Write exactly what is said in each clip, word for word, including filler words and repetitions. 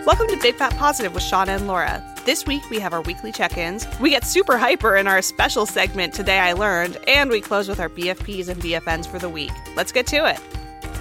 Welcome to Big Fat Positive with Shauna and Laura. This week we have our weekly check-ins. We get super hyper in our special segment, Today I Learned, and we close with our B F Ps and B F Ns for the week. Let's get to it.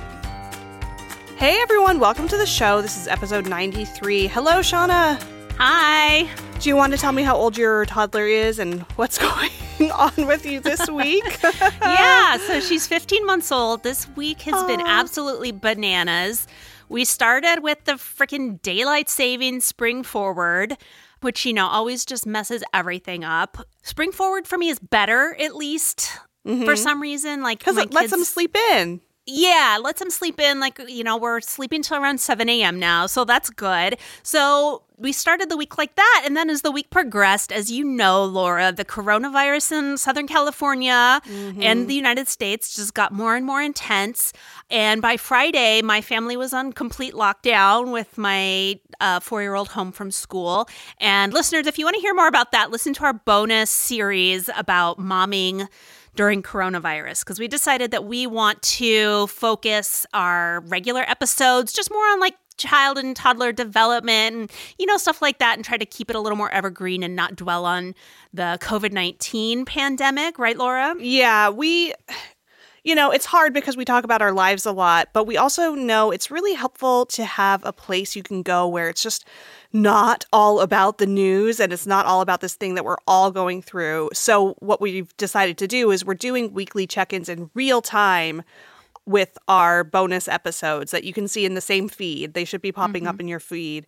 Hey everyone, welcome to the show. This is episode ninety-three. Hello, Shauna. Hi. Do you want to tell me how old your toddler is and what's going on with you this week? Yeah, so she's fifteen months old. This week has Aww. been absolutely bananas. We started with the freaking daylight savings spring forward, which, you know, always just messes everything up. Spring forward for me is better, at least, mm-hmm. for some reason. Like, because it lets kids, them sleep in. Yeah, lets them sleep in. Like, you know, we're sleeping till around seven a.m. now, so that's good. So we started the week like that, and then as the week progressed, as you know, Laura, the coronavirus in Southern California mm-hmm. and the United States just got more and more intense. And by Friday, my family was on complete lockdown with my uh, four-year-old home from school. And listeners, if you want to hear more about that, listen to our bonus series about momming during coronavirus, because we decided that we want to focus our regular episodes just more on like child and toddler development and, you know, stuff like that, and try to keep it a little more evergreen and not dwell on the covid nineteen pandemic. Right, Laura? Yeah, we... You know, it's hard because we talk about our lives a lot, but we also know it's really helpful to have a place you can go where it's just not all about the news and it's not all about this thing that we're all going through. So what we've decided to do is we're doing weekly check-ins in real time with our bonus episodes that you can see in the same feed. They should be popping mm-hmm. up in your feed.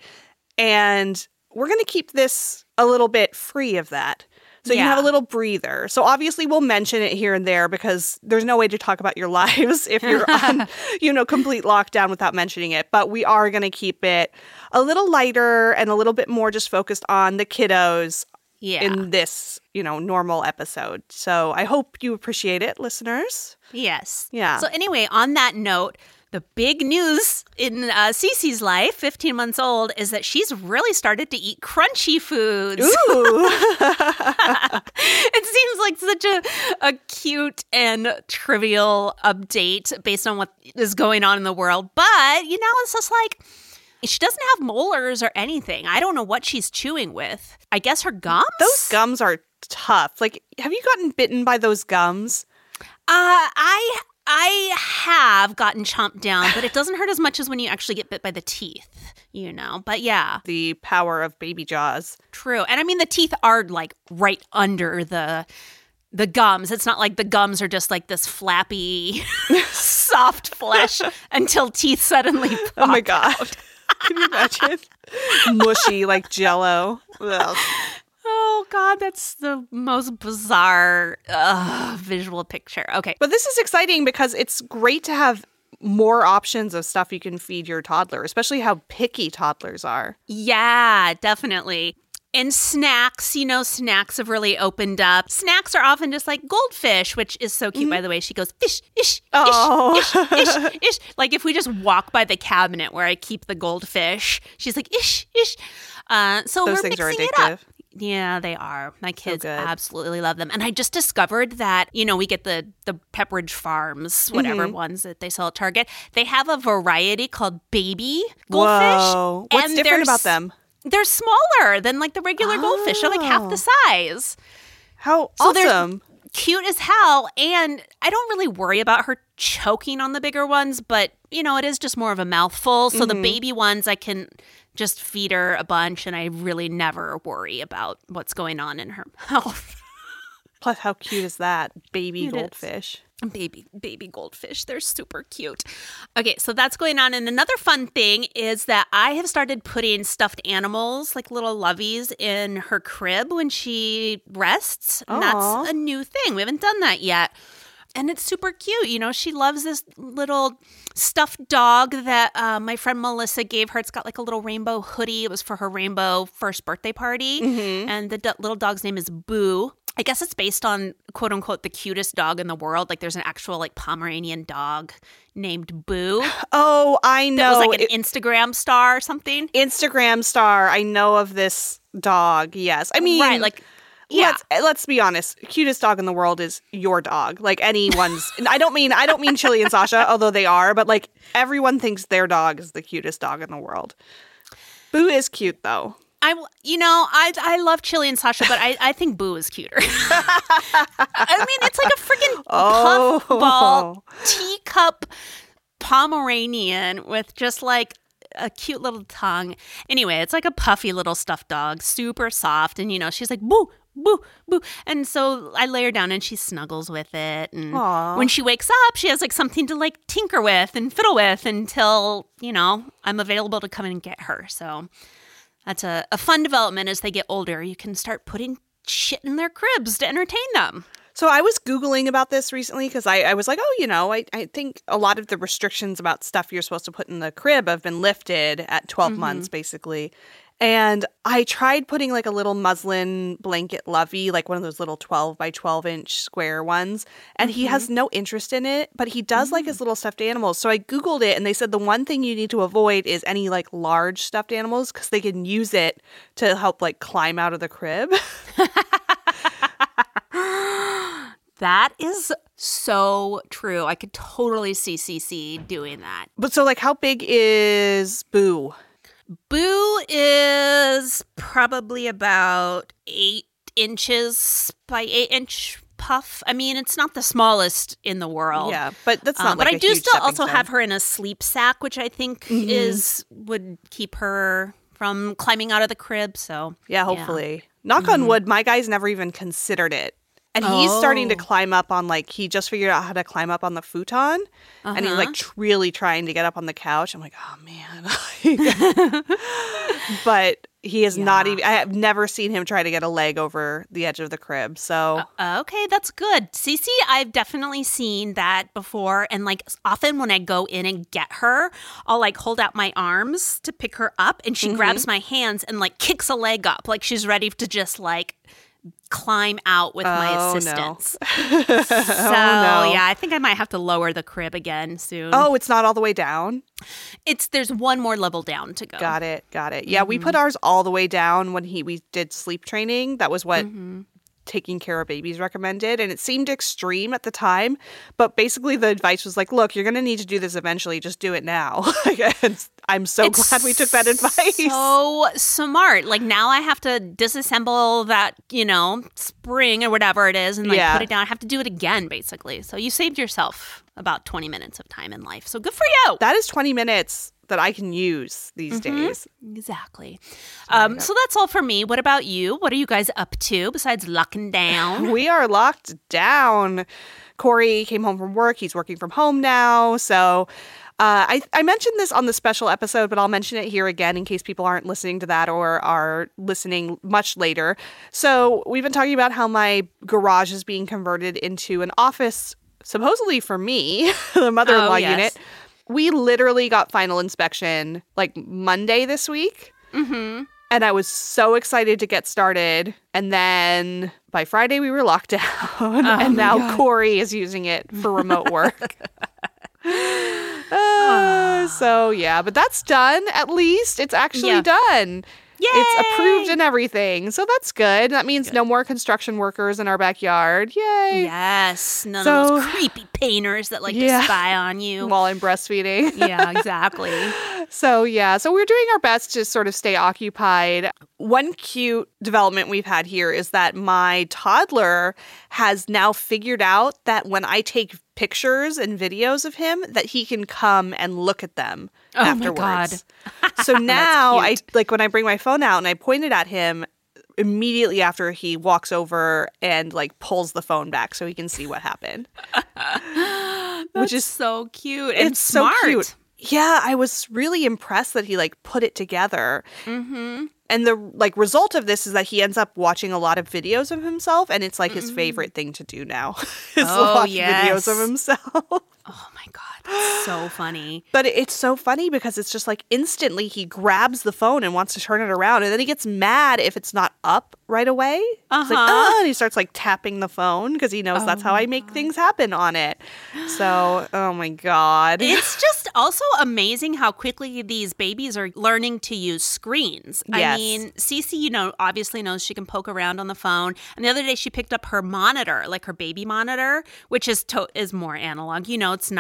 And we're going to keep this a little bit free of that. So yeah. you have a little breather. So obviously we'll mention it here and there because there's no way to talk about your lives if you're on, you know, complete lockdown without mentioning it. But we are going to keep it a little lighter and a little bit more just focused on the kiddos yeah. in this, you know, normal episode. So I hope you appreciate it, listeners. Yes. Yeah. So anyway, on that note, the big news in uh, Cece's life, fifteen months old, is that she's really started to eat crunchy foods. Ooh. It seems like such a, a cute and trivial update based on what is going on in the world. But, you know, it's just like, she doesn't have molars or anything. I don't know what she's chewing with. I guess her gums? Those gums are tough. Like, have you gotten bitten by those gums? Uh, I... I have gotten chomped down, but it doesn't hurt as much as when you actually get bit by the teeth, you know? But yeah. The power of baby jaws. True. And I mean, the teeth are like right under the the gums. It's not like the gums are just like this flappy, soft flesh until teeth suddenly pop Oh my God. out. Can you imagine? Mushy like Jell-O. Ugh. Oh, God, that's the most bizarre uh, visual picture. Okay. But this is exciting because it's great to have more options of stuff you can feed your toddler, especially how picky toddlers are. Yeah, definitely. And snacks, you know, snacks have really opened up. Snacks are often just like goldfish, which is so cute, mm-hmm. by the way. She goes, ish, ish, oh. ish, ish, ish, ish. Like if we just walk by the cabinet where I keep the goldfish, she's like, ish, ish. Uh, so Those we're things mixing are it addictive. up. Yeah, they are. My kids so absolutely love them. And I just discovered that, you know, we get the, the Pepperidge Farms, whatever mm-hmm. ones that they sell at Target. They have a variety called baby goldfish. Whoa. What's and different about them? They're smaller than like the regular oh. goldfish. They're like half the size. How so awesome. They're cute as hell. And I don't really worry about her choking on the bigger ones, but, you know, it is just more of a mouthful. So mm-hmm. the baby ones I can just feed her a bunch, and I really never worry about what's going on in her mouth. Plus, how cute is that? Baby it goldfish. Is. Baby, baby goldfish. They're super cute. Okay, so that's going on. And another fun thing is that I have started putting stuffed animals, like little loveys, in her crib when she rests. And that's a new thing. We haven't done that yet. And it's super cute. You know, she loves this little stuffed dog that uh, my friend Melissa gave her. It's got like a little rainbow hoodie. It was for her rainbow first birthday party. Mm-hmm. And the d- little dog's name is Boo. I guess it's based on, quote unquote, the cutest dog in the world. Like there's an actual like Pomeranian dog named Boo. Oh, I know. That was like an it, Instagram star or something. Instagram star. I know of this dog. Yes. I mean, right. Like, yeah. Let's, let's be honest. Cutest dog in the world is your dog. Like anyone's. I don't mean I don't mean Chili and Sasha, although they are. But like everyone thinks their dog is the cutest dog in the world. Boo is cute, though. I, you know, I I love Chili and Sasha, but I, I think Boo is cuter. I mean, it's like a freaking Oh. puffball teacup Pomeranian with just like a cute little tongue. Anyway, it's like a puffy little stuffed dog, super soft, and you know, she's like Boo, Boo, Boo, and so I lay her down and she snuggles with it. And Aw. when she wakes up, she has like something to like tinker with and fiddle with until you know I'm available to come in and get her. So. That's a, a fun development as they get older. You can start putting shit in their cribs to entertain them. So I was Googling about this recently because I, I was like, oh, you know, I, I think a lot of the restrictions about stuff you're supposed to put in the crib have been lifted at twelve Mm-hmm. months, basically. And I tried putting like a little muslin blanket lovey, like one of those little twelve by twelve inch square ones. And Mm-hmm. he has no interest in it, but he does mm. like his little stuffed animals. So I Googled it and they said the one thing you need to avoid is any like large stuffed animals because they can use it to help like climb out of the crib. That is so true. I could totally see C C doing that. But so like how big is Boo? Boo is probably about eight inches by eight inch puff. I mean, it's not the smallest in the world. Yeah, but that's not um, like But I a do huge still stepping also stone. have her in a sleep sack, which I think Mhm. is would keep her from climbing out of the crib. So Yeah, hopefully. Knock on wood, my guy's never even considered it. And he's starting to Oh. climb up on, like, he just figured out how to climb up on the futon. And he's, like, Uh-huh. tr- really trying to get up on the couch. I'm like, oh, man. But he is not Yeah. even, I have never seen him try to get a leg over the edge of the crib. So, Uh, okay, that's good. Cece, I've definitely seen that before. And like often when I go in and get her, I'll like hold out my arms to pick her up and she Mm-hmm. grabs my hands and like kicks a leg up. Like she's ready to just like climb out with my Oh, no. assistance. oh, So no. yeah, I think I might have to lower the crib again soon. Oh, it's not all the way down? It's there's one more level down to go. Got it. Got it. Yeah, we Mm-hmm. put ours all the way down when he we did sleep training. That was what Mm-hmm. taking care of babies recommended, and it seemed extreme at the time, but basically the advice was like, look, you're going to need to do this eventually, just do it now. And I'm so It's glad we took that advice. So smart. Like now I have to disassemble that, you know, spring or whatever it is and like Yeah. put it down. I have to do it again basically. So you saved yourself about twenty minutes of time in life. So good for you. That is twenty minutes that I can use these Mm-hmm. days. Exactly. Um, so that's all for me. What about you? What are you guys up to besides locking down? We are locked down. Corey came home from work. He's working from home now. So uh, I, I mentioned this on the special episode, but I'll mention it here again in case people aren't listening to that or are listening much later. So we've been talking about how my garage is being converted into an office, supposedly for me, the mother-in-law Oh, yes. unit. We literally got final inspection like Monday this week. Mm-hmm. And I was so excited to get started. And then by Friday, we were locked down. and my now God. Corey is using it for remote work. Uh, so, yeah, but that's done. At least it's actually Yeah. done. Yay! It's approved and everything. So that's good. That means no more construction workers in our backyard. Yay. Yes. None So- of those creepy painters that like Yeah. to spy on you. While I'm breastfeeding. Yeah, exactly. So, yeah, so we're doing our best to sort of stay occupied. One cute development we've had here is that my toddler has now figured out that when I take pictures and videos of him, that he can come and look at them Oh my afterwards. So now, I cute. like when I bring my phone out and I point it at him, immediately after he walks over and like pulls the phone back so he can see what happened. Which is- is so cute and It's smart. so cute. Yeah, I was really impressed that he like put it together. Mm-hmm. And the like result of this is that he ends up watching a lot of videos of himself, and it's like his favorite thing to do now is Oh, watch yes. videos of himself. Oh my God, that's so funny. But it's so funny because it's just like instantly he grabs the phone and wants to turn it around, and then he gets mad if it's not up right away. It's like, Uh-huh. oh, and he starts like tapping the phone because he knows that's how I make things happen on it. So, oh my God. It's just also amazing how quickly these babies are learning to use screens. Yes. I mean, Cece, you know, obviously knows she can poke around on the phone. And the other day she picked up her monitor, like her baby monitor, which is to- is more analog. You know, it's not like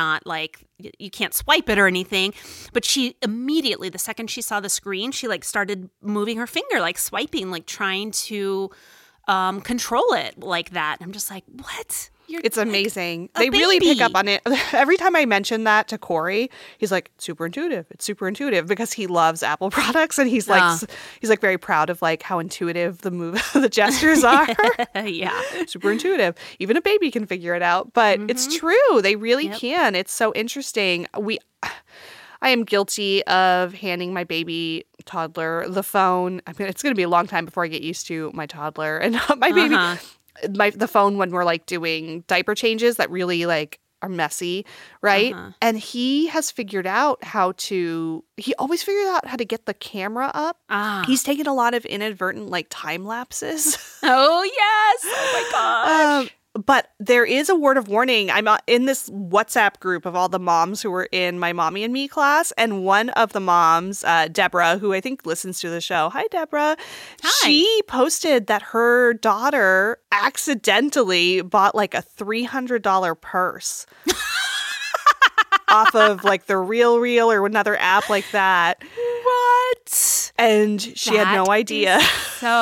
like y- you can't swipe it or anything. But she immediately, the second she saw the screen, she like started moving her finger, like swiping, like trying to um, control it like that. I'm just like, what? You're It's like amazing. a They really pick baby. up on it. Every time I mention that to Corey, he's like, super intuitive. It's super intuitive because he loves Apple products and he's like Ah. s- he's like very proud of like how intuitive the move the gestures are. yeah. Super intuitive. Even a baby can figure it out. But it's true. They really Yep. can. It's so interesting. We I am guilty of handing my baby toddler the phone. I mean, it's going to be a long time before I get used to my toddler and my baby Uh-huh. my the phone when we're like doing diaper changes that really like are messy, right? Uh-huh. And he has figured out how to he always figured out how to get the camera up. Ah. He's taken a lot of inadvertent like time lapses. Oh, yes. Oh, my gosh. Um, but there is a word of warning. I'm uh, in this WhatsApp group of all the moms who were in my Mommy and Me class. And one of the moms, uh, Deborah, who I think listens to the show. Hi, Deborah. Hi. She posted that her daughter accidentally bought like a three hundred dollars purse off of like the Real Reel or another app like that. What? And she had no That idea. is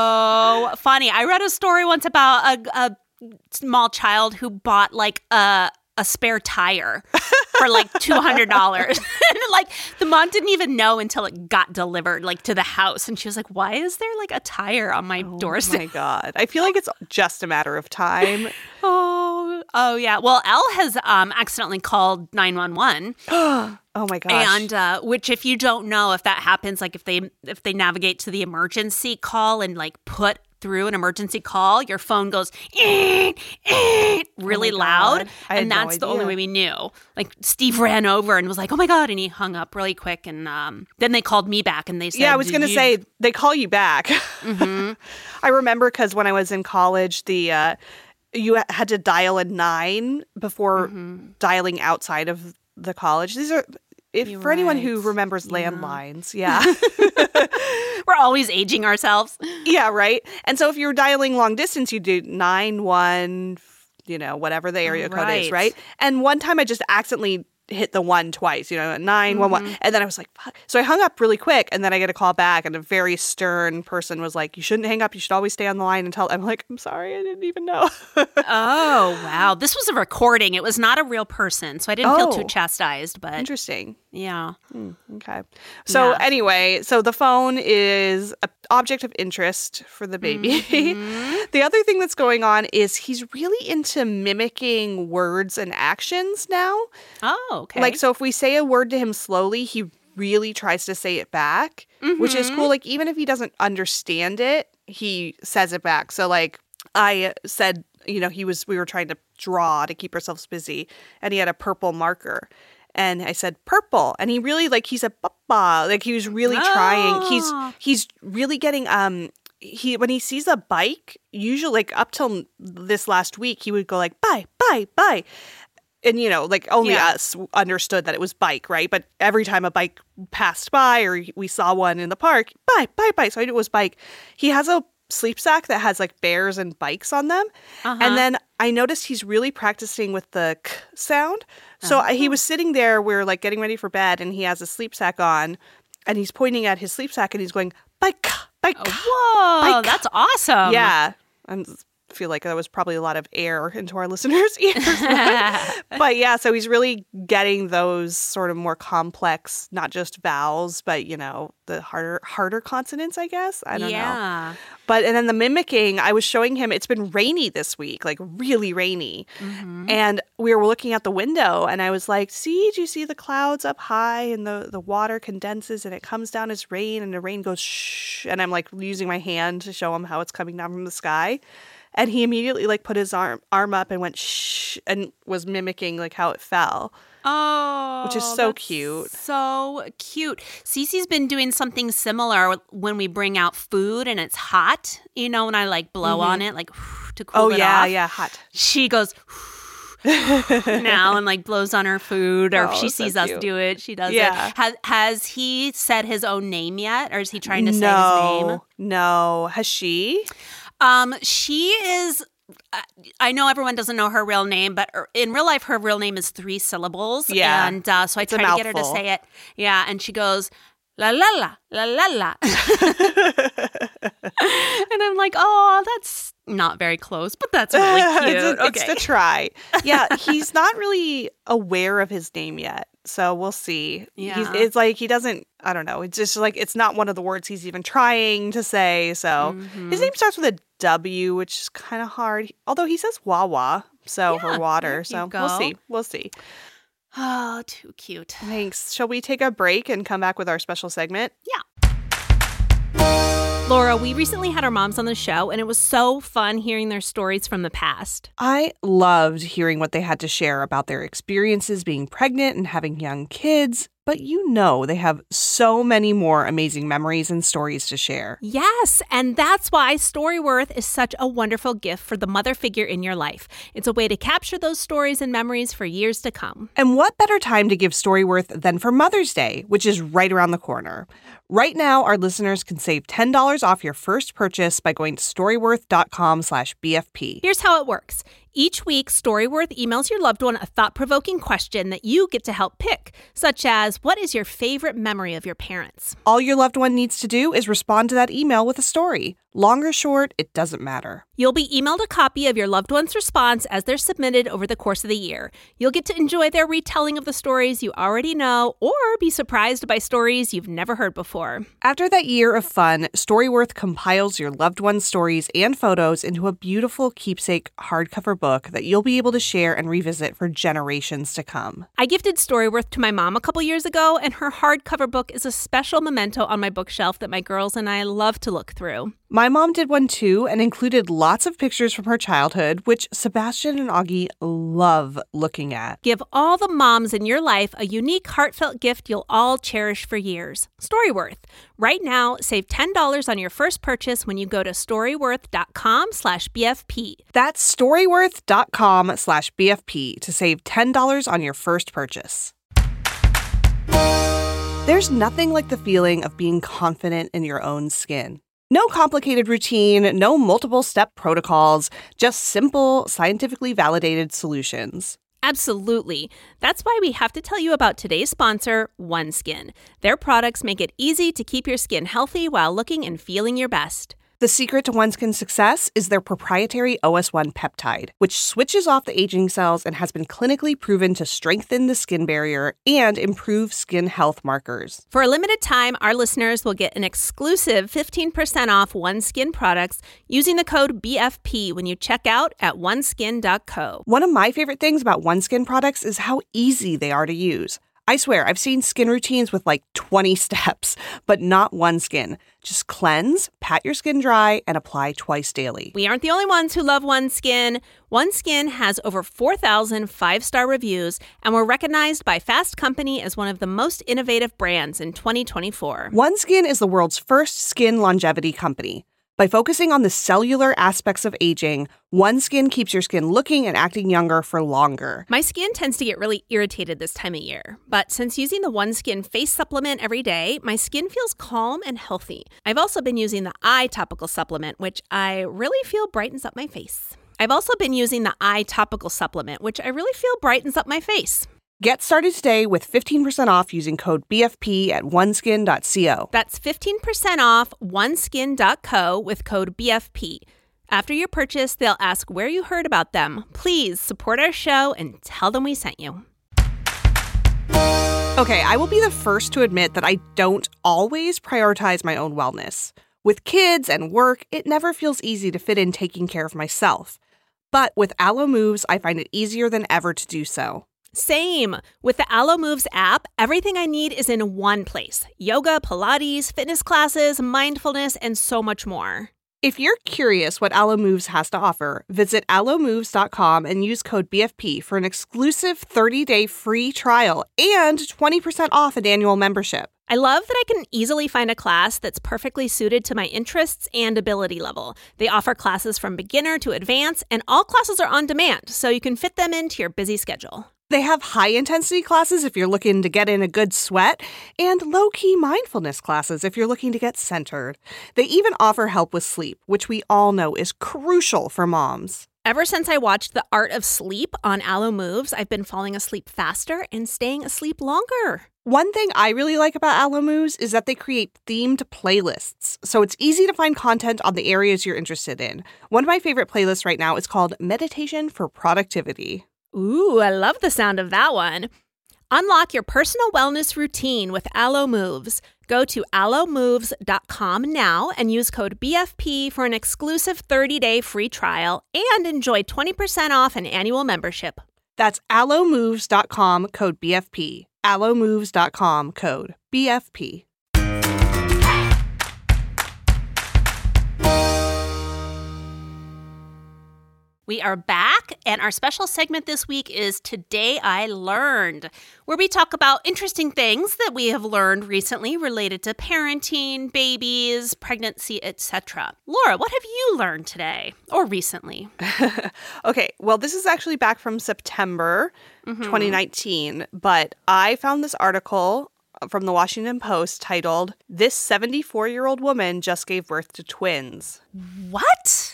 so funny. I read a story once about a, a small child who bought like a a spare tire for like two hundred dollars. And like the mom didn't even know until it got delivered like to the house. And she was like, why is there like a tire on my Oh doorstep? my God. I feel like it's just a matter of time. Oh, oh yeah. Well, Elle has um, accidentally called nine one one. Oh my gosh. And uh, which, if you don't know, if that happens, like if they if they navigate to the emergency call and like put through an emergency call, your phone goes eh, eh, really Oh my loud, God. I had and no that's the only idea. way we knew. Like Steve ran over and was like, "Oh my God!" and he hung up really quick. And um, then they called me back and they said, yeah, I was "Did going to you-" say they call you back. Mhm. I remember because when I was in college, the uh, you had to dial a nine before Mm-hmm. dialing outside of the college. These are if You're for anyone who right. remembers Yeah. landlines. Yeah. We're always aging ourselves. Yeah, right. And so if you were dialing long distance, you do nine one, you know, whatever the area code is, Right. right? And one time I just accidentally hit the one twice, you know, nine one one, and then I was like, fuck. So I hung up really quick, and then I get a call back, and a very stern person was like, "You shouldn't hang up. You should always stay on the line and tell." I'm like, "I'm sorry, I didn't even know." Oh wow, this was a recording. It was not a real person, so I didn't feel Oh. too chastised. But Interesting. yeah. Hmm, okay. So Yeah. anyway, so the phone is an object of interest for the baby. Mm-hmm. The other thing that's going on is he's really into mimicking words and actions now. Oh, okay. Like, so if we say a word to him slowly, he really tries to say it back, which is Mm-hmm. cool. Like, even if he doesn't understand it, he says it back. So, like, I said, you know, he was, we were trying to draw to keep ourselves busy, and he had a purple marker. And I said, purple. And he really, like, he said, papa. Like, he was really trying. He's, Oh. he's really getting, um, he, when he sees a bike, usually, like, up till this last week, he would go, like, bye, bye, bye. And, you know, like only Yeah. us understood that it was bike, right? But every time a bike passed by or we saw one in the park, bike, bike, bike. So I knew it was bike. He has a sleep sack that has like bears and bikes on them. Uh-huh. And then I noticed he's really practicing with the k sound. So I he was sitting there, we were like getting ready for bed, and he has a sleep sack on, and he's pointing at his sleep sack and he's going, bike, bike. Whoa, Bike. that's awesome. Yeah. I feel like that was probably a lot of air into our listeners' ears. But, but yeah, so he's really getting those sort of more complex, not just vowels, but, you know, the harder harder consonants, I guess. I don't know. yeah. But, and then the mimicking, I was showing him, it's been rainy this week, like really rainy. Mm-hmm. And we were looking out the window and I was like, see, do you see the clouds up high and the, the water condenses and it comes down as rain and the rain goes shh. And I'm like using my hand to show him how it's coming down from the sky. And he immediately like put his arm arm up and went shh and was mimicking like how it fell. Oh, Which is so that's cute. So cute. Cece's been doing something similar when we bring out food and it's hot. You know, when I like blow on it, like to cool Oh it yeah, off. yeah, hot. She goes now and like blows on her food, or if Oh, she so sees us cute. do it, she does Yeah. it. Has has he said his own name yet, or is he trying to say his no, name? no. Has she? Um, she is I, I know everyone doesn't know her real name, but in real life, her real name is three syllables. Yeah. And uh, so I It's a tried to get her to mouthful. say it. Yeah. And she goes, la la la, la la la. And I'm like, oh, that's not very close, but that's really cute. it's, okay. it's to try. Yeah, he's not really aware of his name yet. So we'll see. Yeah. He's, it's like he doesn't, I don't know. It's just like, it's not one of the words he's even trying to say. So Mhm. his name starts with a W, which is kind of hard. Although he says Wawa, so Yeah, for water. there So you we'll go. see. We'll see. Oh, too cute. Thanks. Shall we take a break and come back with our special segment? Laura, we recently had our moms on the show, and it was so fun hearing their stories from the past. I loved hearing what they had to share about their experiences being pregnant and having young kids, but you know they have so many more amazing memories and stories to share. Yes, and that's why Storyworth is such a wonderful gift for the mother figure in your life. It's a way to capture those stories and memories for years to come. And what better time to give Storyworth than for Mother's Day, which is right around the corner. Right now, our listeners can save ten dollars off your first purchase by going to storyworth.com slash BFP. Here's how it works. Each week, Storyworth emails your loved one a thought-provoking question that you get to help pick, such as, what is your favorite memory of your parents? All your loved one needs to do is respond to that email with a story. Long or short, it doesn't matter. You'll be emailed a copy of your loved one's response as they're submitted over the course of the year. You'll get to enjoy their retelling of the stories you already know or be surprised by stories you've never heard before. After that year of fun, Storyworth compiles your loved one's stories and photos into a beautiful keepsake hardcover book that you'll be able to share and revisit for generations to come. I gifted Storyworth to my mom a couple years ago, and her hardcover book is a special memento on my bookshelf that my girls and I love to look through. My mom did one too and included lots of pictures from her childhood, which Sebastian and Augie love looking at. Give all the moms in your life a unique, heartfelt gift you'll all cherish for years. Storyworth. Right now, save ten dollars on your first purchase when you go to storyworth.com slash BFP. That's storyworth.com slash BFP to save ten dollars on your first purchase. There's nothing like the feeling of being confident in your own skin. No complicated routine, no multiple step protocols, just simple, scientifically validated solutions. Absolutely. That's why we have to tell you about today's sponsor, OneSkin. Their products make it easy to keep your skin healthy while looking and feeling your best. The secret to OneSkin's success is their proprietary O S one peptide, which switches off the aging cells and has been clinically proven to strengthen the skin barrier and improve skin health markers. For a limited time, our listeners will get an exclusive fifteen percent off OneSkin products using the code B F P when you check out at oneskin dot co. One of my favorite things about OneSkin products is how easy they are to use. I swear, I've seen skin routines with like twenty steps, but not OneSkin. Just cleanse, pat your skin dry, and apply twice daily. We aren't the only ones who love OneSkin. OneSkin has over four thousand five-star reviews, and we're recognized by Fast Company as one of the most innovative brands in twenty twenty-four. OneSkin is the world's first skin longevity company. By focusing on the cellular aspects of aging, OneSkin keeps your skin looking and acting younger for longer. My skin tends to get really irritated this time of year, but since using the OneSkin face supplement every day, my skin feels calm and healthy. I've also been using the eye topical supplement, which I really feel brightens up my face. I've also been using the eye topical supplement, which I really feel brightens up my face. Get started today with fifteen percent off using code B F P at oneskin dot co. That's fifteen percent off oneskin dot co with code B F P. After your purchase, they'll ask where you heard about them. Please support our show and tell them we sent you. Okay, I will be the first to admit that I don't always prioritize my own wellness. With kids and work, it never feels easy to fit in taking care of myself. But with Alo Moves, I find it easier than ever to do so. Same. With the Alo Moves app, everything I need is in one place. Yoga, Pilates, fitness classes, mindfulness, and so much more. If you're curious what Alo Moves has to offer, visit alo moves dot com and use code B F P for an exclusive thirty-day free trial and twenty percent off an annual membership. I love that I can easily find a class that's perfectly suited to my interests and ability level. They offer classes from beginner to advanced, and all classes are on demand, so you can fit them into your busy schedule. They have high-intensity classes if you're looking to get in a good sweat, and low-key mindfulness classes if you're looking to get centered. They even offer help with sleep, which we all know is crucial for moms. Ever since I watched The Art of Sleep on Alo Moves, I've been falling asleep faster and staying asleep longer. One thing I really like about Alo Moves is that they create themed playlists, so it's easy to find content on the areas you're interested in. One of my favorite playlists right now is called Meditation for Productivity. Ooh, I love the sound of that one. Unlock your personal wellness routine with Alo Moves. Go to alo moves dot com now and use code B F P for an exclusive thirty-day free trial and enjoy twenty percent off an annual membership. That's alo moves dot com, code B F P. alo moves dot com, code B F P. We are back, and our special segment this week is Today I Learned, where we talk about interesting things that we have learned recently related to parenting, babies, pregnancy, et cetera. Laura, what have you learned today or recently? Okay, well, this is actually back from September mm-hmm. twenty nineteen, but I found this article from the Washington Post titled, "This seventy-four-year-old woman just gave birth to twins." What?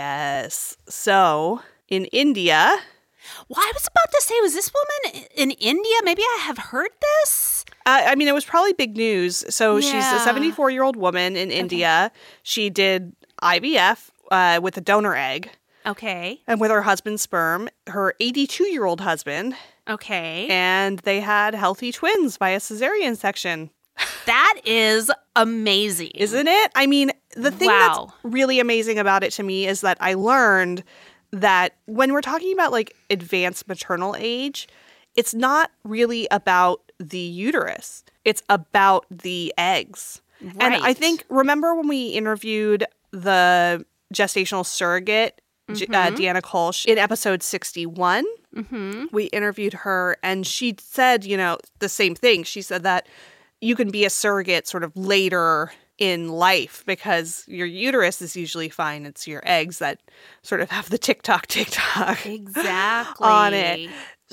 Yes. So, in India... Well, I was about to say, was this woman in India? Maybe I have heard this? Uh, I mean, it was probably big news. So, yeah. she's a seventy-four-year-old woman in okay. India. She did I V F uh, with a donor egg. Okay. And with her husband's sperm, her eighty-two-year-old husband. Okay. And they had healthy twins by a cesarean section. That is amazing. Isn't it? I mean, the thing wow. that's really amazing about it to me is that I learned that when we're talking about like advanced maternal age, it's not really about the uterus. It's about the eggs. Right. And I think, remember when we interviewed the gestational surrogate, mm-hmm. uh, Deanna Kolsch, in episode sixty-one? Mm-hmm. We interviewed her and she said, you know, the same thing. She said that you can be a surrogate sort of later in life because your uterus is usually fine. It's your eggs that sort of have the tick-tock, tick-tock exactly. on it.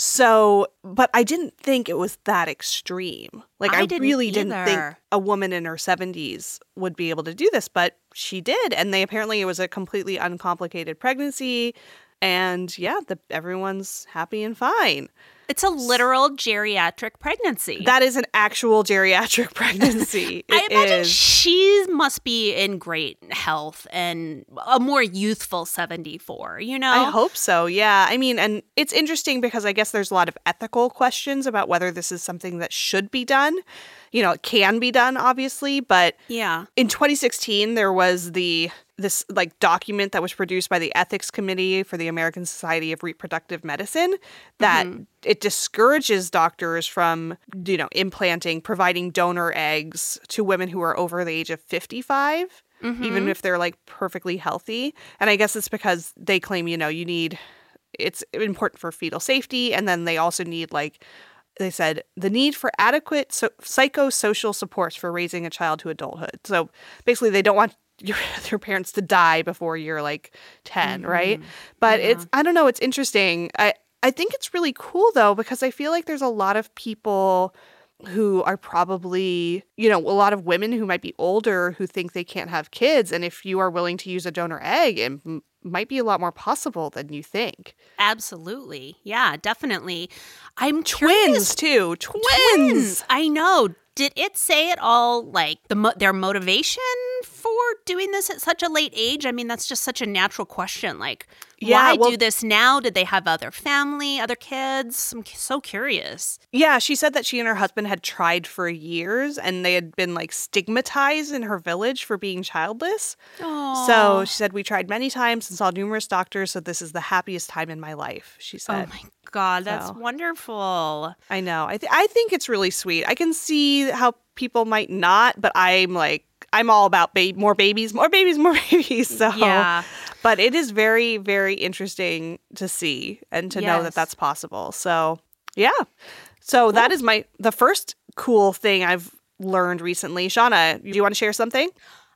So, but I didn't think it was that extreme. Like, I, I didn't really either. didn't think a woman in her seventies would be able to do this, but she did. And they apparently, it was a completely uncomplicated pregnancy. And yeah, the, everyone's happy and fine. It's a literal geriatric pregnancy. That is an actual geriatric pregnancy. It I imagine is. She must be in great health and a more youthful seventy-four, you know? I hope so, yeah. I mean, and it's interesting because I guess there's a lot of ethical questions about whether this is something that should be done. You know, it can be done, obviously, but yeah. In twenty sixteen, there was the this like document that was produced by the Ethics Committee for the American Society of Reproductive Medicine that mm-hmm. it discourages doctors from, you know, implanting, providing donor eggs to women who are over the age of fifty-five, mm-hmm. even if they're like perfectly healthy. And I guess it's because they claim, you know, you need, it's important for fetal safety. And then they also need like, they said, the need for adequate so- psychosocial supports for raising a child to adulthood. So basically they don't want your, your parents to die before you're like ten, mm-hmm. right? But yeah. it's, I don't know, it's interesting. I, I think it's really cool though, because I feel like there's a lot of people who are probably, you know, a lot of women who might be older who think they can't have kids. And if you are willing to use a donor egg, it m- might be a lot more possible than you think. Absolutely. Yeah, definitely. I'm Twins, curious. too. Twins. Twins. I know. Did it say at all, like, the mo- their motivation for doing this at such a late age? I mean, that's just such a natural question. Like, yeah, why well, do this now? Did they have other family, other kids? I'm so curious. Yeah, she said that she and her husband had tried for years and they had been, like, stigmatized in her village for being childless. Aww. So she said, we tried many times and saw numerous doctors, so this is the happiest time in my life, she said. Oh, my God, that's so, wonderful. I know. I, th- I think it's really sweet. I can see how people might not, but I'm like, I'm all about ba- more babies, more babies, more babies. So, yeah. But it is very, very interesting to see and to yes. know that that's possible. So, yeah. So cool. That is my the first cool thing I've learned recently. Shauna, do you want to share something?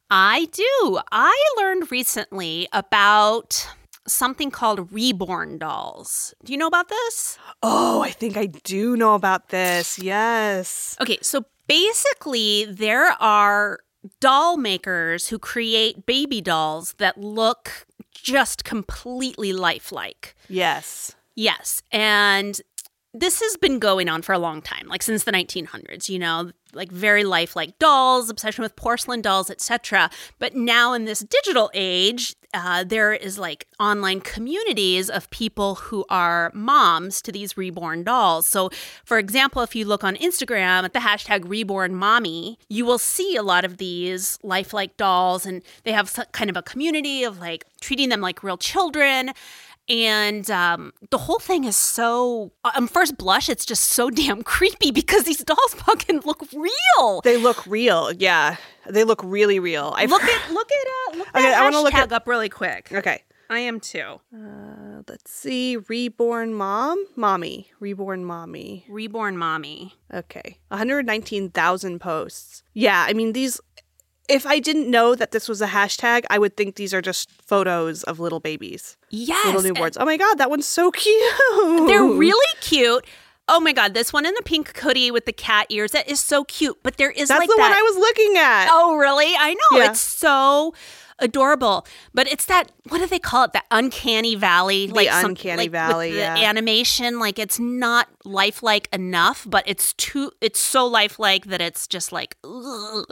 I do. I learned recently about something called reborn dolls. Do you know about this? Oh, I think I do know about this. Yes. Okay, so basically there are doll makers who create baby dolls that look just completely lifelike. Yes. Yes. And this has been going on for a long time, like since the nineteen hundreds, you know, like very lifelike dolls, obsession with porcelain dolls, et cetera. But now in this digital age, uh, there is like online communities of people who are moms to these reborn dolls. So, for example, if you look on Instagram at the hashtag reborn mommy, you will see a lot of these lifelike dolls, and they have some kind of a community of like treating them like real children. And um, the whole thing is so, on first blush, it's just so damn creepy because these dolls fucking look real. They look real. Yeah. They look really real. I've Look at, look at, uh, look Okay, that I wanna hashtag look at- up really quick. Okay. I am too. Uh, let's see. Reborn mom? Mommy. Reborn mommy. Reborn mommy. Okay. one hundred nineteen thousand posts. Yeah, I mean, these... If I didn't know that this was a hashtag, I would think these are just photos of little babies. Yes. Little newborns. Oh my God, that one's so cute. They're really cute. Oh my God, this one in the pink hoodie with the cat ears, that is so cute. But there is That's like the that. one I was looking at. Oh, really? I know. Yeah. It's so adorable. But it's that, what do they call it? That uncanny valley. The like some- uncanny like valley, with the yeah. animation, like it's not lifelike enough, but it's too, it's so lifelike that it's just like, ugh.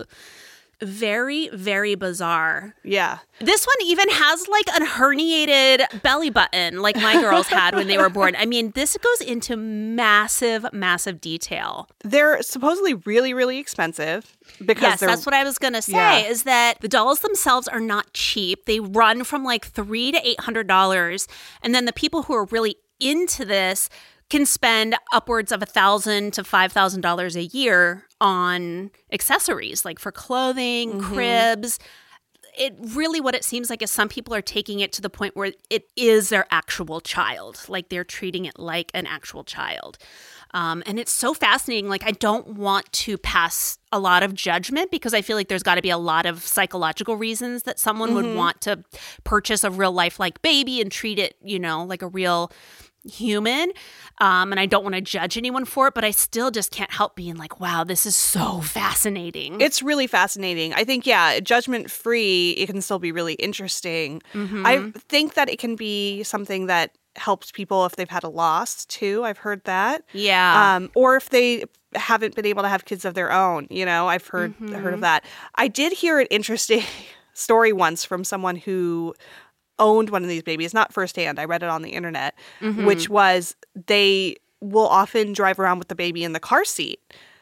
Very, very bizarre. Yeah. This one even has like a herniated belly button like my girls had when they were born. I mean, this goes into massive, massive detail. They're supposedly really, really expensive because Yes, they're... that's what I was going to say, Yeah. is that the dolls themselves are not cheap. They run from like three to eight hundred dollars. And then the people who are really into this can spend upwards of a thousand to five thousand dollars a year on accessories, like for clothing, Mm-hmm. cribs. It really, what it seems like is some people are taking it to the point where it is their actual child, like they're treating it like an actual child. Um, and it's so fascinating. Like, I don't want to pass a lot of judgment because I feel like there's got to be a lot of psychological reasons that someone Mm-hmm. would want to purchase a real lifelike baby and treat it, you know, like a real human. Um, and I don't want to judge anyone for it, but I still just can't help being like, wow, this is so fascinating. It's really fascinating. I think, yeah, judgment free, it can still be really interesting. Mm-hmm. I think that it can be something that helps people if they've had a loss too. I've heard that. yeah. Um, or if they haven't been able to have kids of their own, you know, I've heard Mm-hmm. heard of that. I did hear an interesting story once from someone who owned one of these babies, not firsthand. I read it on the internet, Mm-hmm. which was they will often drive around with the baby in the car seat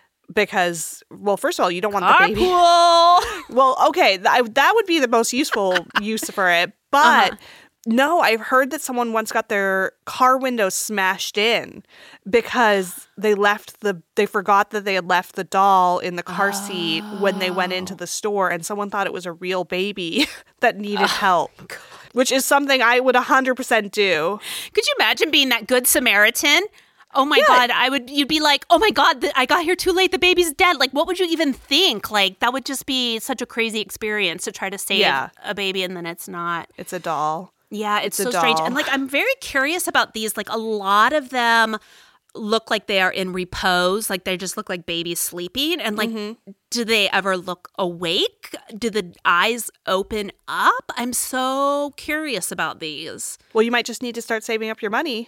because, well, first of all, you don't want the baby. Carpool. Well, okay, th- that would be the most useful use for it. But Uh-huh. no, I've heard that someone once got their car window smashed in because they left the they forgot that they had left the doll in the car seat when they went into the store, and someone thought it was a real baby that needed help. Which is something I would one hundred percent do. Could you imagine being that good Samaritan? Oh my Yeah. God, I would, you'd be like, oh my God, th- I got here too late. The baby's dead. Like, what would you even think? Like, that would just be such a crazy experience to try to save Yeah. a baby and then it's not. It's a doll. Yeah, it's, It's a so strange. doll. And like, I'm very curious about these. Like, a lot of them look like they are in repose. Like, they just look like babies sleeping. And like, Mm-hmm. do they ever look awake? Do the eyes open up? I'm so curious about these. Well, you might just need to start saving up your money.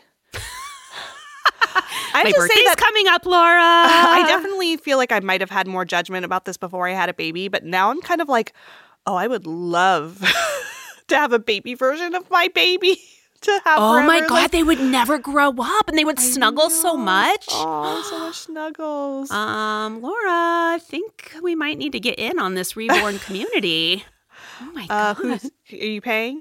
I have My to say birthday's that coming up, Laura. I definitely feel like I might have had more judgment about this before I had a baby, but now I'm kind of like, oh, I would love to have a baby version of my baby to have Oh my forever. God, Like, they would never grow up and they would snuggle so much. oh, so much snuggles. Um, Laura, I think we might need to get in on this reborn community. Oh my Uh, God. who's, are you paying?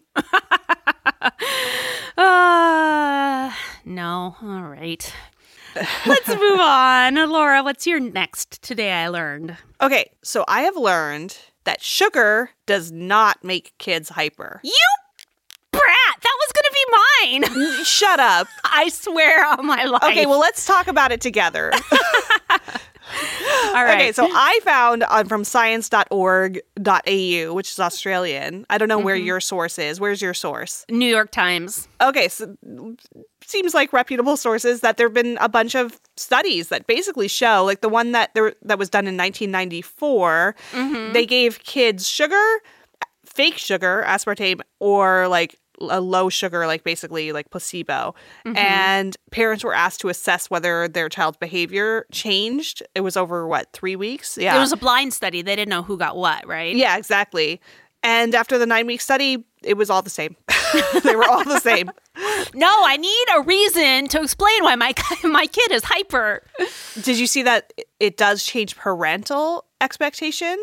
Uh, no. All right. Let's move on. Laura, what's your next Today I Learned? Okay, so I have learned that sugar does not make kids hyper. You brat! That was going to be mine. Shut up. I swear on my life. Okay, well, let's talk about it together. all right. Okay, so I found on from science dot org dot a u, which is Australian. I don't know where your source is. Where's your source? New York Times. Okay, so seems like reputable sources that there have been a bunch of studies that basically show, like the one that there that was done in nineteen ninety-four, they gave kids sugar, fake sugar, aspartame, or like a low sugar, like basically like placebo. Mm-hmm. And parents were asked to assess whether their child's behavior changed. It was over, what, three weeks? Yeah. It was a blind study. They didn't know who got what, right? Yeah, exactly. And after the nine-week study, it was all the same. They were all the same. No, I need a reason to explain why my my kid is hyper. Did you see that it does change parental expectation?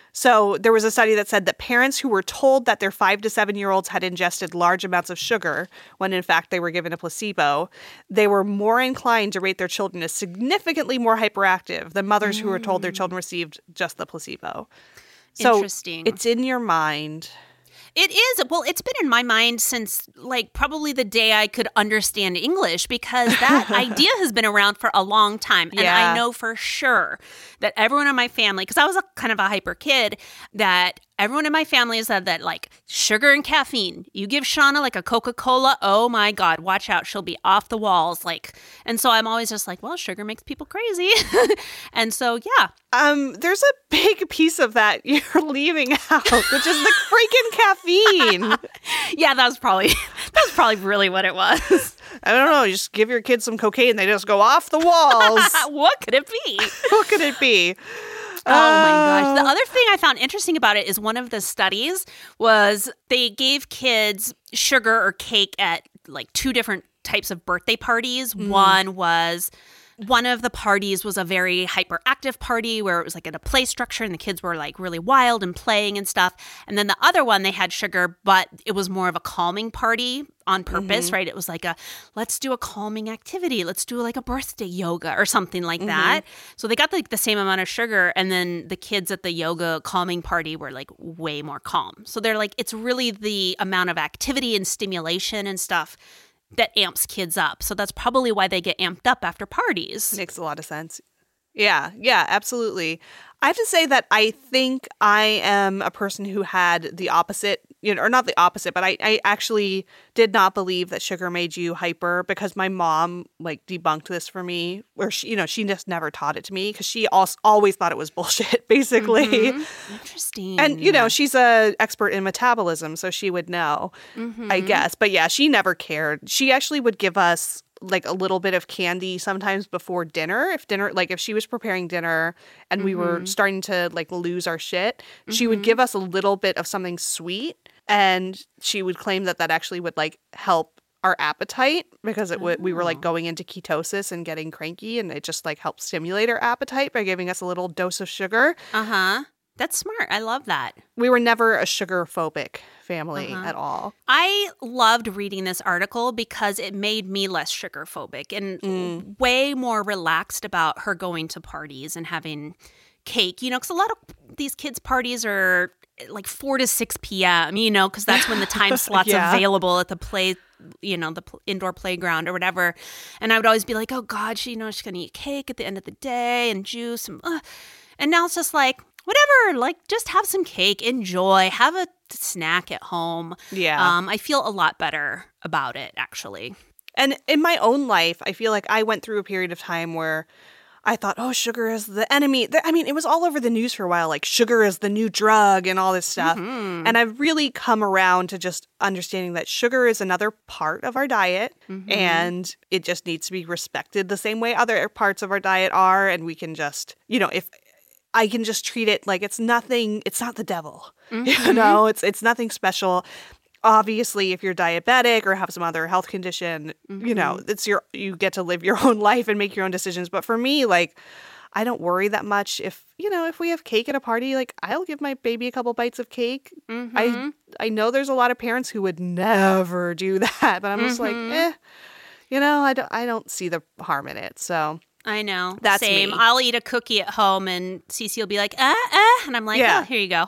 So there was a study that said that parents who were told that their five to seven-year-olds had ingested large amounts of sugar when in fact they were given a placebo, they were more inclined to rate their children as significantly more hyperactive than mothers mm. who were told their children received just the placebo. So Interesting. It's in your mind. It is. Well, it's been in my mind since like probably the day I could understand English, because that idea has been around for a long time. And yeah. I know for sure that everyone in my family, because I was a kind of a hyper kid, that everyone in my family has said that like sugar and caffeine, you give Shauna like a Coca-Cola, oh my God, watch out. She'll be off the walls. Like, and so I'm always just like, well, sugar makes people crazy. And so, yeah. Um, there's a big piece of that you're leaving out, which is the freaking caffeine. Yeah, that was probably, that was probably really what it was. I don't know. Just give your kids some cocaine. They just go off the walls. What could it be? What could it be? Oh my gosh. The other thing I found interesting about it is one of the studies was they gave kids sugar or cake at like two different types of birthday parties. Mm. One was one of the parties was a very hyperactive party where it was like in a play structure and the kids were like really wild and playing and stuff. And then the other one, they had sugar, but it was more of a calming party on purpose, mm-hmm. right? It was like a, let's do a calming activity. Let's do like a birthday yoga or something like mm-hmm. that. So they got like the same amount of sugar. And then the kids at the yoga calming party were like way more calm. So they're like, it's really the amount of activity and stimulation and stuff that amps kids up. So that's probably why they get amped up after parties. Makes a lot of sense. Yeah, yeah, absolutely. I have to say that I think I am a person who had the opposite, you know, or not the opposite, but I, I actually did not believe that sugar made you hyper because my mom like debunked this for me, where she, you know, she just never taught it to me because she also always thought it was bullshit, basically. Mm-hmm. Interesting. And, you know, she's a expert in metabolism, so she would know, mm-hmm. I guess. But yeah, she never cared. She actually would give us like a little bit of candy sometimes before dinner. If dinner, like if she was preparing dinner and mm-hmm. we were starting to like lose our shit, mm-hmm. she would give us a little bit of something sweet, and she would claim that that actually would like help our appetite because it would, oh. we were like going into ketosis and getting cranky, and it just like helped stimulate our appetite by giving us a little dose of sugar. Uh-huh. That's smart. I love that. We were never a sugar-phobic family uh-huh. at all. I loved reading this article because it made me less sugar-phobic and mm. way more relaxed about her going to parties and having cake. You know, because a lot of these kids' parties are like four to six p.m., you know, because that's when the time slot's yeah. available at the play, you know, the pl- indoor playground or whatever. And I would always be like, oh, God, she, you know, she's going to eat cake at the end of the day and juice. And, uh. and now it's just like, whatever, like just have some cake, enjoy, have a snack at home. Yeah. Um, I feel a lot better about it, actually. And in my own life, I feel like I went through a period of time where I thought, oh, sugar is the enemy. I mean, it was all over the news for a while, like sugar is the new drug and all this stuff. Mm-hmm. And I've really come around to just understanding that sugar is another part of our diet, mm-hmm. and it just needs to be respected the same way other parts of our diet are. And we can just, you know, if I can just treat it like it's nothing, it's not the devil, mm-hmm. you know, it's it's nothing special. Obviously, if you're diabetic or have some other health condition, mm-hmm. you know, it's your, you get to live your own life and make your own decisions. But for me, like, I don't worry that much if, you know, if we have cake at a party, like I'll give my baby a couple bites of cake. Mm-hmm. I I know there's a lot of parents who would never do that, but I'm mm-hmm. just like, eh, you know, I don't, I don't see the harm in it. So I know. That's Same. me. I'll eat a cookie at home and Cece will be like, ah, ah. And I'm like, yeah. oh, here you go.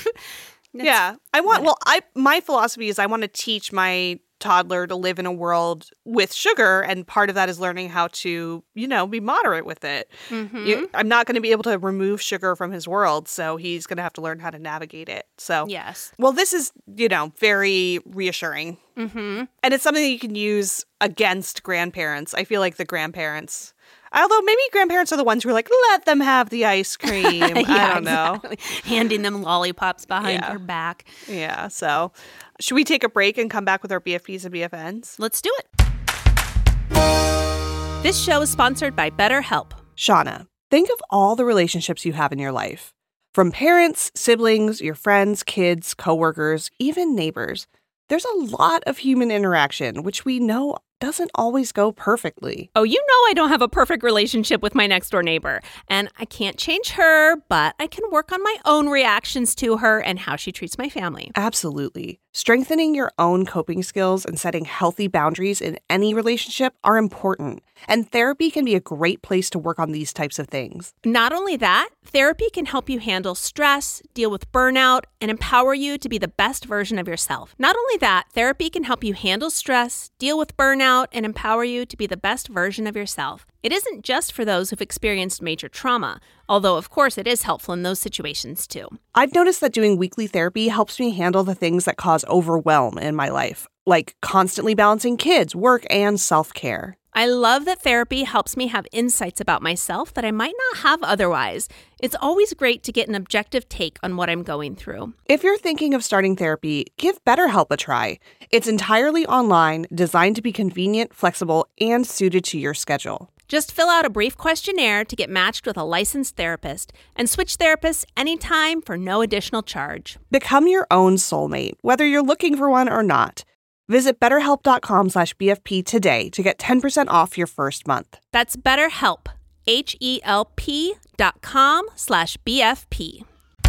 yeah. I want, well, I, my philosophy is I want to teach my toddler to live in a world with sugar. And part of that is learning how to, you know, be moderate with it. Mm-hmm. You, I'm not going to be able to remove sugar from his world. So he's going to have to learn how to navigate it. So, yes. Well, this is, you know, very reassuring. Mm-hmm. And it's something that you can use against grandparents. I feel like the grandparents, although maybe grandparents are the ones who are like, let them have the ice cream. yeah, I don't know. Exactly. Handing them lollipops behind yeah. their back. Yeah. So Should we take a break and come back with our B F Ps and B F Ns? Let's do it. This show is sponsored by BetterHelp. Shauna, think of all the relationships you have in your life. From parents, siblings, your friends, kids, coworkers, even neighbors. There's a lot of human interaction, which we know doesn't always go perfectly. Oh, you know I don't have a perfect relationship with my next door neighbor. And I can't change her, but I can work on my own reactions to her and how she treats my family. Absolutely. Strengthening your own coping skills and setting healthy boundaries in any relationship are important. And therapy can be a great place to work on these types of things. Not only that, therapy can help you handle stress, deal with burnout, and empower you to be the best version of yourself. Not only that, therapy can help you handle stress, deal with burnout, and empower you to be the best version of yourself. It isn't just for those who've experienced major trauma, although of course it is helpful in those situations too. I've noticed that doing weekly therapy helps me handle the things that cause overwhelm in my life, like constantly balancing kids, work, and self-care. I love that therapy helps me have insights about myself that I might not have otherwise. It's always great to get an objective take on what I'm going through. If you're thinking of starting therapy, give BetterHelp a try. It's entirely online, designed to be convenient, flexible, and suited to your schedule. Just fill out a brief questionnaire to get matched with a licensed therapist and switch therapists anytime for no additional charge. Become your own soulmate, whether you're looking for one or not. Visit betterhelp.com slash BFP today to get ten percent off your first month. That's BetterHelp, H-E-L-P dot com slash BFP.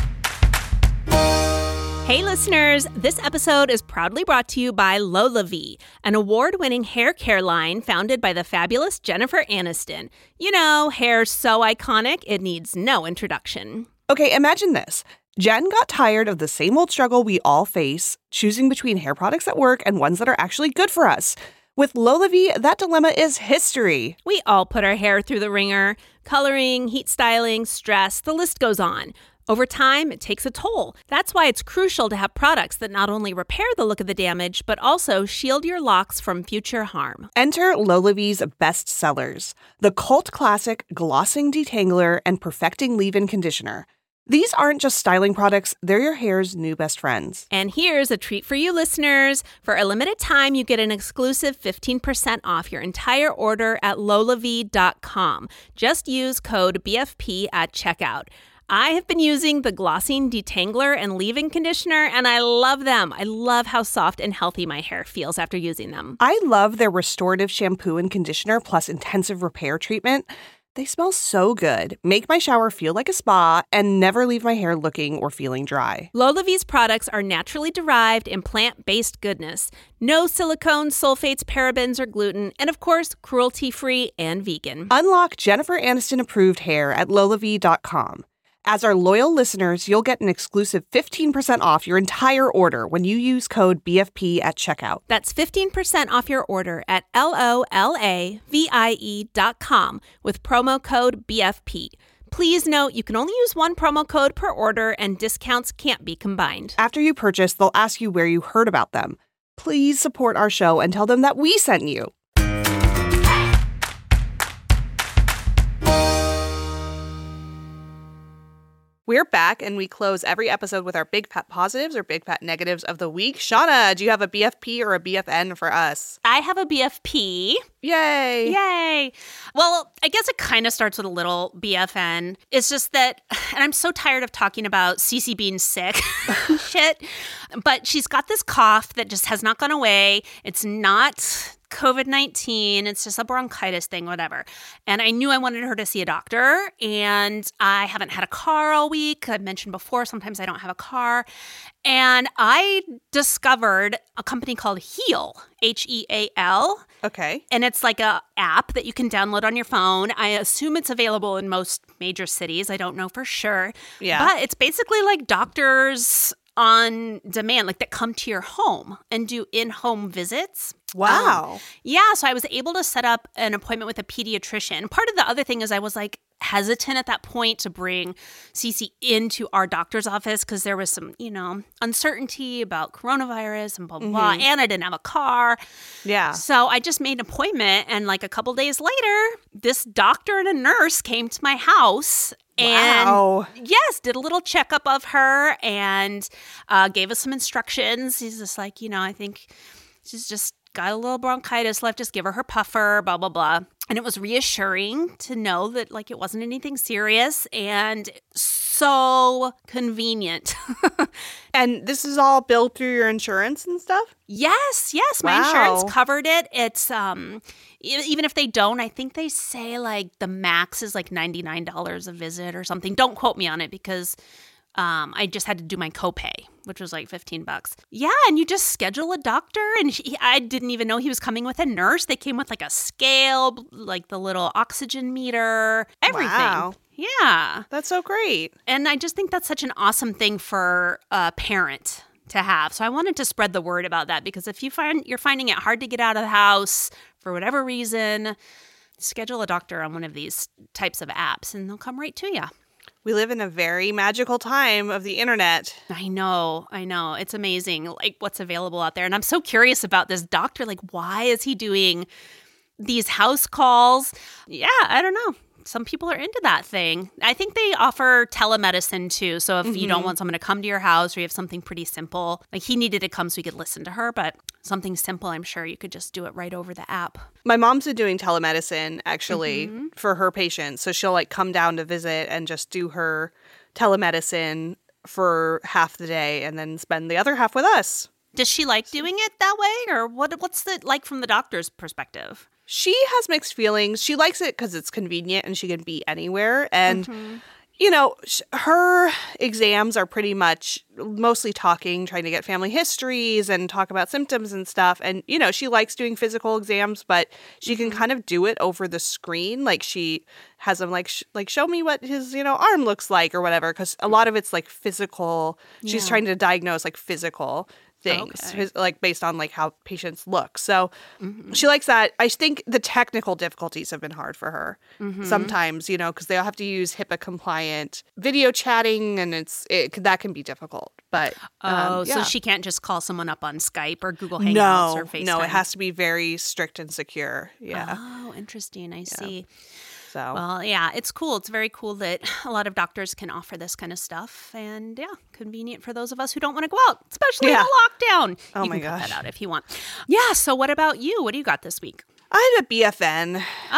Hey listeners, this episode is proudly brought to you by LolaVie, an award-winning hair care line founded by the fabulous Jennifer Aniston. You know, hair so iconic, it needs no introduction. Okay, imagine this. Jen got tired of the same old struggle we all face, choosing between hair products that work and ones that are actually good for us. With LolaVie, that dilemma is history. We all put our hair through the ringer. Coloring, heat styling, stress, the list goes on. Over time, it takes a toll. That's why it's crucial to have products that not only repair the look of the damage, but also shield your locks from future harm. Enter LolaVie's best sellers, the cult classic Glossing Detangler and Perfecting Leave-In Conditioner. These aren't just styling products, they're your hair's new best friends. And here's a treat for you listeners. For a limited time, you get an exclusive fifteen percent off your entire order at lolavie dot com. Just use code B F P at checkout. I have been using the Glossing Detangler and Leave-In Conditioner, and I love them. I love how soft and healthy my hair feels after using them. I love their restorative shampoo and conditioner plus intensive repair treatment. They smell so good, make my shower feel like a spa, and never leave my hair looking or feeling dry. LolaVie's products are naturally derived and plant-based goodness. No silicones, sulfates, parabens, or gluten, and of course, cruelty-free and vegan. Unlock Jennifer Aniston-approved hair at lolavie dot com. As our loyal listeners, you'll get an exclusive fifteen percent off your entire order when you use code B F P at checkout. That's fifteen percent off your order at L O L A V I E dot com with promo code B F P. Please note you can only use one promo code per order and discounts can't be combined. After you purchase, they'll ask you where you heard about them. Please support our show and tell them that we sent you. We're back, and we close every episode with our Big Pet Positives or Big Pet Negatives of the week. Shauna, do you have a B F P or a B F N for us? I have a B F P. Yay. Yay. Well, I guess it kind of starts with a little B F N. It's just that, and I'm so tired of talking about Cece being sick. Shit. But she's got this cough that just has not gone away. It's not covid nineteen. It's just a bronchitis thing, whatever. And I knew I wanted her to see a doctor, and I haven't had a car all week. I've mentioned before, sometimes I don't have a car. And I discovered a company called Heal, H E A L. Okay. And it's like a app that you can download on your phone. I assume it's available in most major cities. I don't know for sure. Yeah. But it's basically like doctors on demand, like that come to your home and do in-home visits. Wow. Um, yeah. So I was able to set up an appointment with a pediatrician. Part of the other thing is I was like hesitant at that point to bring Cece into our doctor's office because there was some, you know, uncertainty about coronavirus and blah, blah, blah. Mm-hmm. And I didn't have a car. Yeah. So I just made an appointment. And like a couple days later, this doctor and a nurse came to my house And Wow. yes, did a little checkup of her and uh, gave us some instructions. He's just like, you know, I think she's just got a little bronchitis left. Just give her her puffer, blah, blah, blah. And it was reassuring to know that, like, it wasn't anything serious and so convenient. And this is all billed through your insurance and stuff? Yes, yes, my Wow. insurance covered it. It's um e- even if they don't, I think they say like the max is like ninety-nine dollars a visit or something. Don't quote me on it because um I just had to do my copay, which was like fifteen bucks. Yeah, and you just schedule a doctor and he, I didn't even know he was coming with a nurse. They came with like a scale, like the little oxygen meter, everything. Wow. Yeah. That's so great. And I just think that's such an awesome thing for a parent to have. So I wanted to spread the word about that because if you find you're finding it hard to get out of the house for whatever reason, schedule a doctor on one of these types of apps and they'll come right to you. We live in a very magical time of the internet. I know, I know. It's amazing, like what's available out there. And I'm so curious about this doctor. Like, why is he doing these house calls? Yeah, I don't know. Some people are into that thing. I think they offer telemedicine too. So if mm-hmm. you don't want someone to come to your house or you have something pretty simple, like he needed to come so he could listen to her, but something simple, I'm sure you could just do it right over the app. My mom's been doing telemedicine actually Mm-hmm. for her patients. So she'll like come down to visit and just do her telemedicine for half the day and then spend the other half with us. Does she like doing it that way? Or what? what's it like from the doctor's perspective? She has mixed feelings. She likes it because it's convenient and she can be anywhere. And, Mm-hmm. you know, sh- her exams are pretty much mostly talking, trying to get family histories and talk about symptoms and stuff. And, you know, she likes doing physical exams, but she can kind of do it over the screen. Like she has them like, sh- like show me what his, you know, arm looks like or whatever. Because a lot of it's like physical. She's Yeah. trying to diagnose like physical things, Okay. his- like based on like how patients look. So Mm-hmm. she likes that. I think the technical difficulties have been hard for her Mm-hmm. sometimes, you know, because they'll have to use HIPAA compliant video chatting, and it's it that can be difficult. But Oh, um, so yeah. she can't just call someone up on Skype or Google Hangouts no, or FaceTime? no, it has to be very strict and secure. Yeah. Oh, interesting. I see. So Well, yeah, it's cool. It's very cool that a lot of doctors can offer this kind of stuff. And yeah, convenient for those of us who don't want to go out, especially Yeah. in a lockdown. Oh you my can cut gosh. that out if you want. Yeah, so what about you? What do you got this week? I had a B F N.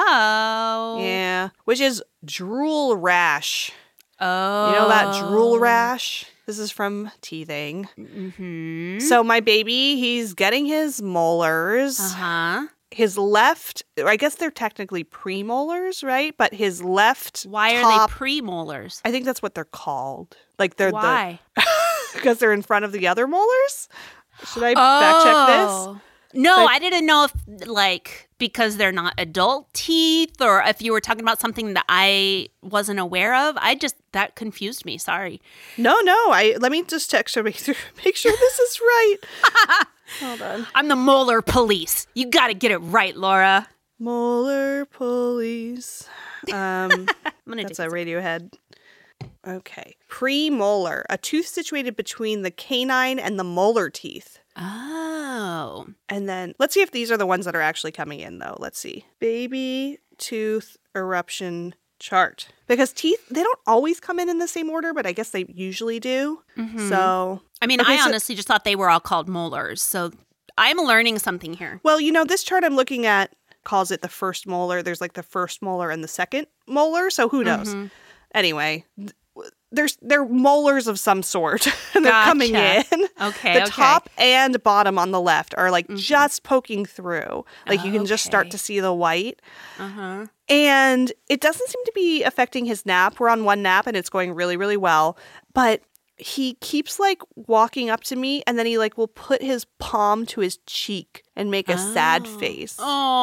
Oh. Yeah, which is drool rash. Oh. You know that drool rash? This is from teething. Mm-hmm. So my baby, he's getting his molars. Uh-huh. His left, I guess they're technically premolars, right? But his left Why are top, they premolars? I think that's what they're called. Like they're Why? the because they're in front of the other molars. Should I fact check this? Oh. No, Like- I didn't know if, like, because they're not adult teeth or if you were talking about something that I wasn't aware of. I just, that confused me. Sorry. No, no. I let me just check to make sure, make sure this is right. Hold on. I'm the molar police. You got to get it right, Laura. Molar police. Um, I'm going to that's do a Radiohead. Okay. Premolar, a tooth situated between the canine and the molar teeth. Oh. And then let's see if these are the ones that are actually coming in, though. Let's see. Baby tooth eruption chart. Because teeth, they don't always come in in the same order, but I guess they usually do. Mm-hmm. So, I mean, Okay, I so- honestly just thought they were all called molars. So I'm learning something here. well, you know, this chart I'm looking at calls it the first molar. There's like the first molar and the second molar. So who knows? Mhm. Anyway, th- there's they're molars of some sort. And they're coming Gotcha. in. Okay. The okay. top and bottom on the left are like Mhm. just poking through. Like you can just start Okay. to see the white. Uh-huh. And it doesn't seem to be affecting his nap. We're on one nap and it's going really, really well. But he keeps like walking up to me and then he like will put his palm to his cheek and make a sad Oh. face.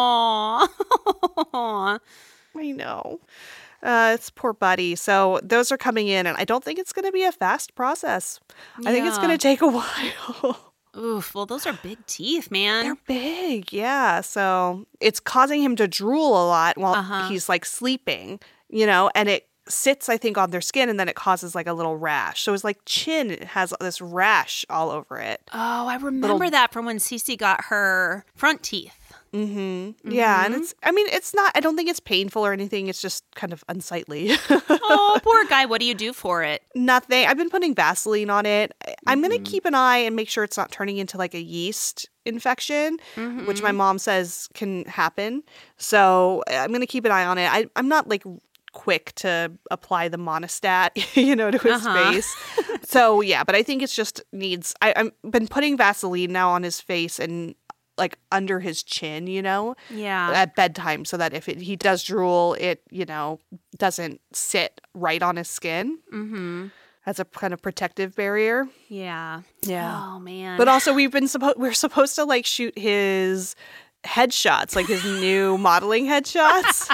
Aww. I know. Uh, it's poor buddy. So those are coming in and I don't think it's going to be a fast process. I think it's Yeah. going to take a while. Oof. Well, those are big teeth, man. They're big, yeah. So it's causing him to drool a lot while Uh-huh. he's like sleeping, you know, and it sits, I think, on their skin and then it causes like a little rash. So his like chin has this rash all over it. Oh, I remember Little- that from when Cece got her front teeth. Mm-hmm. Yeah, and it's, I mean, it's not, I don't think it's painful or anything. It's just kind of unsightly. Oh, poor guy. What do you do for it? Nothing. I've been putting Vaseline on it. I'm Mm-hmm. going to keep an eye and make sure it's not turning into like a yeast infection, Mm-hmm. which my mom says can happen. So I'm going to keep an eye on it. I, I'm not like quick to apply the Monistat, you know, to his Uh-huh. face. So yeah, but I think it's just needs, I, I've been putting Vaseline now on his face and like under his chin, you know, Yeah. at bedtime, so that if it, he does drool, it, you know, doesn't sit right on his skin Mm-hmm. as a kind of protective barrier. Yeah. Yeah. Oh, man. But also we've been supposed, we're supposed to like shoot his headshots, like his new modeling headshots.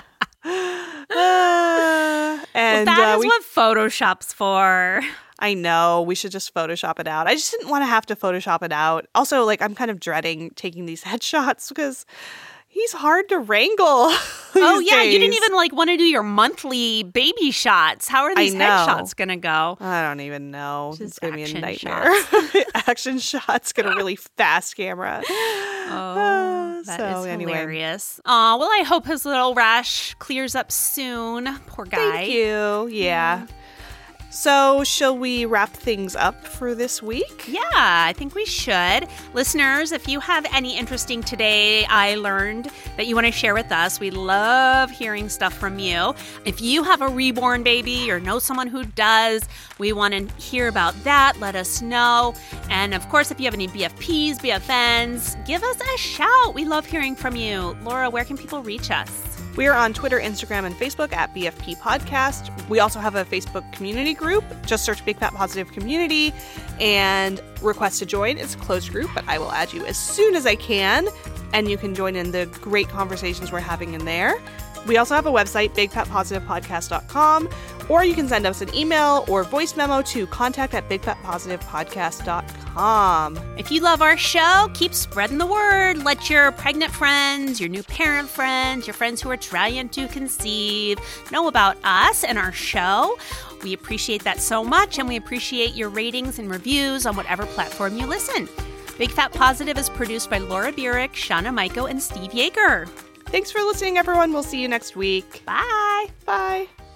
Uh, and well, that uh, is we, what Photoshop's for. I know, we should just Photoshop it out. I just didn't want to have to Photoshop it out. Also, like, I'm kind of dreading taking these headshots because he's hard to wrangle. Oh, these yeah. You didn't days. even like want to do your monthly baby shots. How are these know. headshots going to go? I don't even know. Just It's going to be a action nightmare. Action shots, get a really fast camera. Oh, that so is anyway. hilarious. Aw, well, I hope his little rash clears up soon. Poor guy. Thank you. Yeah. So, shall we wrap things up for this week? Yeah, I think we should. Listeners, if you have any interesting Today I Learned that you want to share with us, we love hearing stuff from you. If you have a reborn baby or know someone who does, we want to hear about that. Let us know. And of course, if you have any B F Ps, B F Ns, give us a shout. We love hearing from you. Laura, where can people reach us? We are on Twitter, Instagram, and Facebook at B F P Podcast. We also have a Facebook community group. Just search Big Fat Positive Community and request to join. It's a closed group, but I will add you as soon as I can. And you can join in the great conversations we're having in there. We also have a website, big fat positive podcast dot com, or you can send us an email or voice memo to contact at big fat positive podcast dot com. If you love our show, keep spreading the word. Let your pregnant friends, your new parent friends, your friends who are trying to conceive know about us and our show. We appreciate that so much, and we appreciate your ratings and reviews on whatever platform you listen. Big Fat Positive is produced by Laura Burek, Shauna Michael, and Steve Yeager. Thanks for listening, everyone. We'll see you next week. Bye. Bye.